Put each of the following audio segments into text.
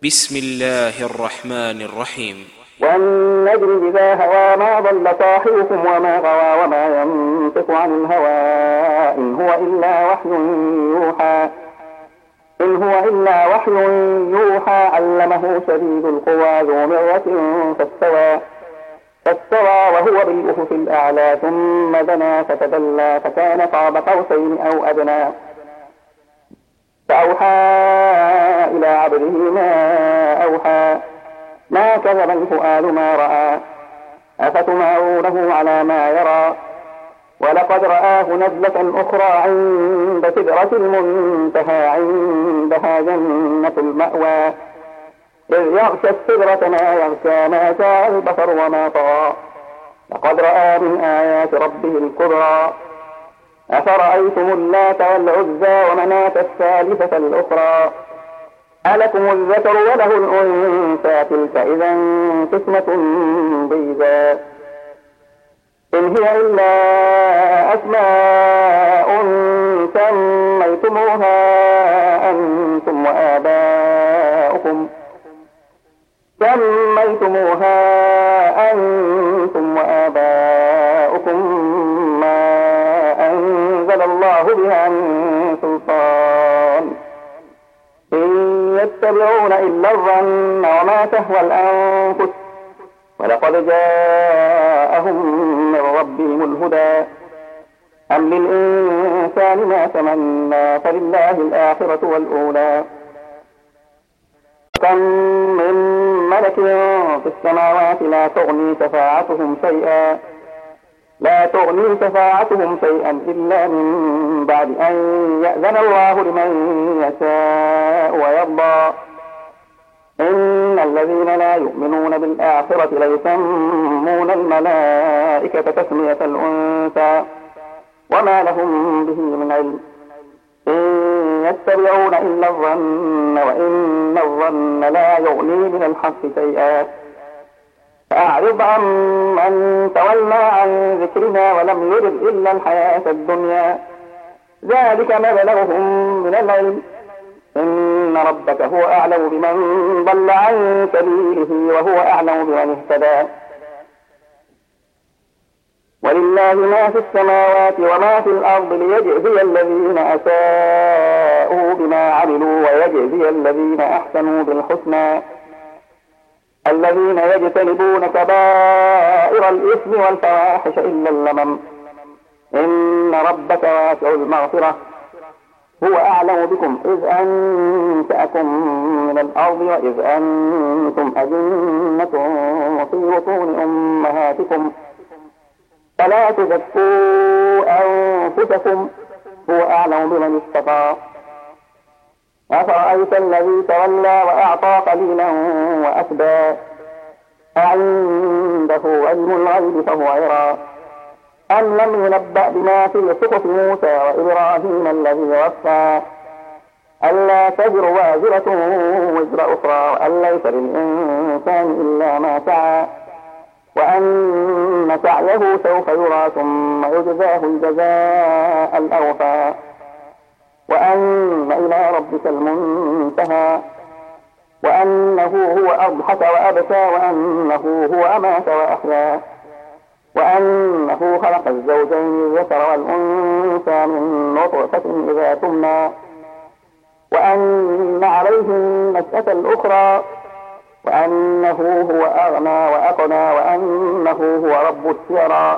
بسم الله الرحمن الرحيم. والنجم إذا هوى ما ضل صاحبكم وما غوى وما ينطق عن الهوى إن هو إلا وحي يوحى علمه شديد القوى ذو مرة فاستوى وهو بالأفق الأعلى ثم دنا فتدلى فكان قاب قوسين أو أدنى فأوحى إلى عبده ما أوحى ما كذب الفؤاد ما رأى أفتمارونه على ما يرى ولقد رآه نزلة أخرى عند سدرة المنتهى عندها جنة المأوى إذ يغشى السدرة ما يغشى ما شاء البصر وما طغى لقد رأى من آيات ربه الكبرى أفرأيتم اللات والعزى ومناة الثالثة الأخرى ألكم الذكر وله الأنثى تلك إذا قسمة ضيزى إن هي إلا أسماء سميتموها أنتم وآباؤكم ما أنزل الله بها من سلطان إن يتبعون إلا الظن وما تهوى الأنفس ولقد جاءهم من ربهم الهدى أم للإنسان ما تمنى فلله الآخرة والأولى كم من ملك في السماوات لا تغني شفاعتهم شيئا إلا من بعد أن يأذن الله لمن يشاء ويرضى إن الذين لا يؤمنون بالآخرة ليسمون الملائكة تسمية الأنثى وما لهم به من علم إن يتبعون إلا الظن وإن الظن لا يغني من الحق شيئا فأعرض عن من تولى عن ذكرنا ولم يرد إلا الحياة الدنيا ذلك مبلغهم من العلم إن ربك هو أعلم بمن ضل عن سبيله وهو أعلم بمن اهتدى ولله ما في السماوات وما في الأرض ليجزي الذين أساءوا بما عملوا ويجزي الذين أحسنوا بالحسنى الذين يجتنبون كبائر الإثم والفواحش إلا اللمم إن ربك واسع المغفرة هو أعلم بكم إذ أنشأكم من الأرض وإذ أنتم أجنة في بطون أمهاتكم فلا تزكوا أنفسكم هو أعلم بمن اتقى أفرأيت الذي تولى وأعطى قليلا وأكدى أعنده علم الغيب فهو يرى أم لم ينبأ بما في صحف موسى وإبراهيم الذي وفى ألا تزر وازرة وزر أخرى وأن ليس للإنسان إلا ما سعى وأن سعيه سوف يرى ثم يجزاه الجزاء الأوفى وأن إلى ربك المنتهى وأنه هو أضحك وأبكى وأنه هو أمات وأحيا وأنه خلق الزوجين الذكر والأنثى من نطفة إذا تمنى وأن عليه النشأة الأخرى وأنه هو أغنى وأقنى وأنه هو رب الشعرى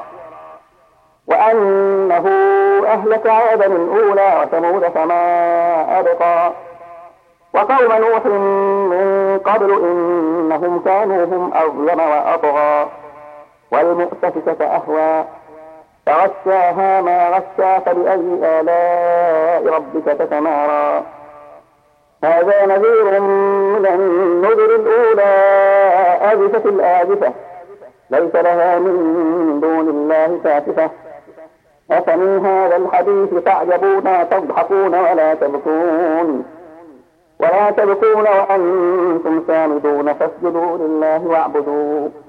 وأنه أهلك عادا الأولى وثمود فما أبقى وقوم نوح من قبل إنهم كانوا هم أظلم وأطغى والمؤتفكة أهوى فغشاها ما غشى فبأي آلاء ربك تتمارى هذا نذير من النذر الأولى آزفة الآزفة ليس لها من دون الله كاشفة أفمن هذا الحديث تعجبون تضحكون ولا تبكون وأنتم سامدون فاسجدوا لله واعبدوا